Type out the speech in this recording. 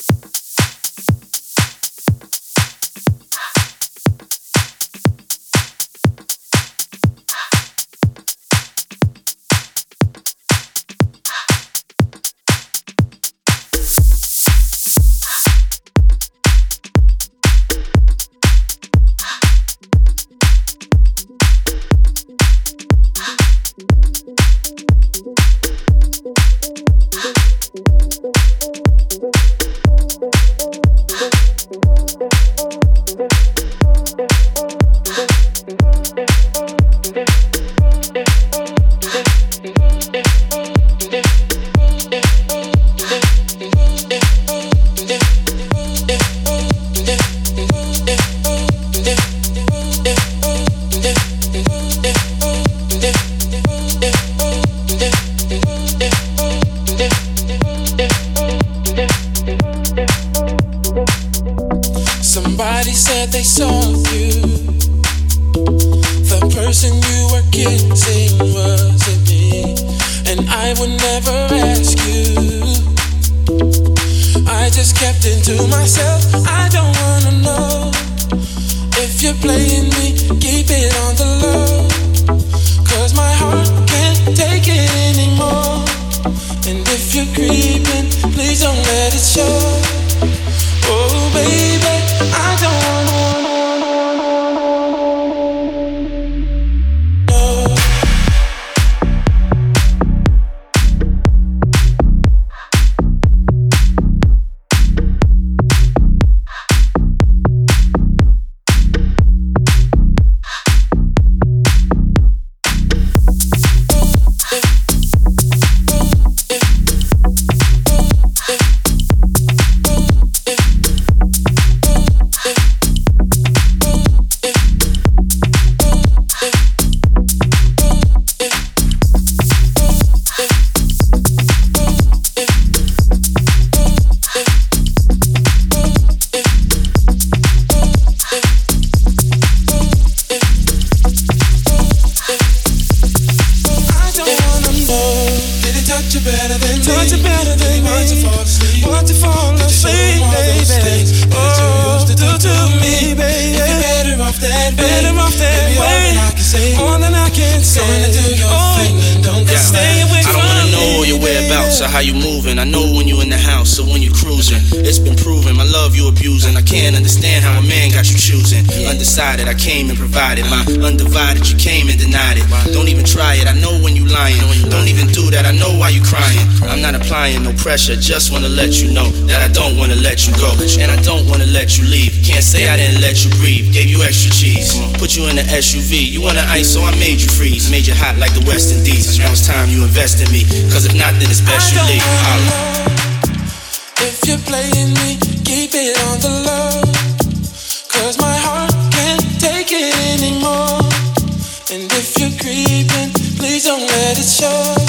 Somebody said they saw you. The person you were kissing wasn't me, and I would never ask you. I just kept it to myself. I don't wanna know if you're playing me. Keep it on the low, 'cause my heart can't take it anymore. And if you're creeping, please don't let it show. Oh baby, I don't wanna know. Touch you better than me. Want to fall asleep, baby. Oh, do to me, baby. Better off that way. More than I can say. Don't stay away from me. I don't wanna know all your whereabouts or how you moving. I know when you in the house or when you cruising. It's been proven, my love you abusing. I can't understand how a man got you choosing. Undecided, I came and provided. My undivided, you came and denied it. Don't even try it, I know when you lying. Don't even do that, I know why you crying. I'm not applying no pressure, just wanna let you know that I don't wanna let you go, and I don't wanna let you leave. Can't say I didn't let you breathe, gave you extra cheese, put you in the SUV. You wanna ice, so I made you freeze. Made you hot like the West Indies. Now it's time you invest in me, 'cause if not, then it's best you leave. If you're playing me, keep it on the low, 'cause my heart can't take it anymore. And if you're creeping, please don't let it show.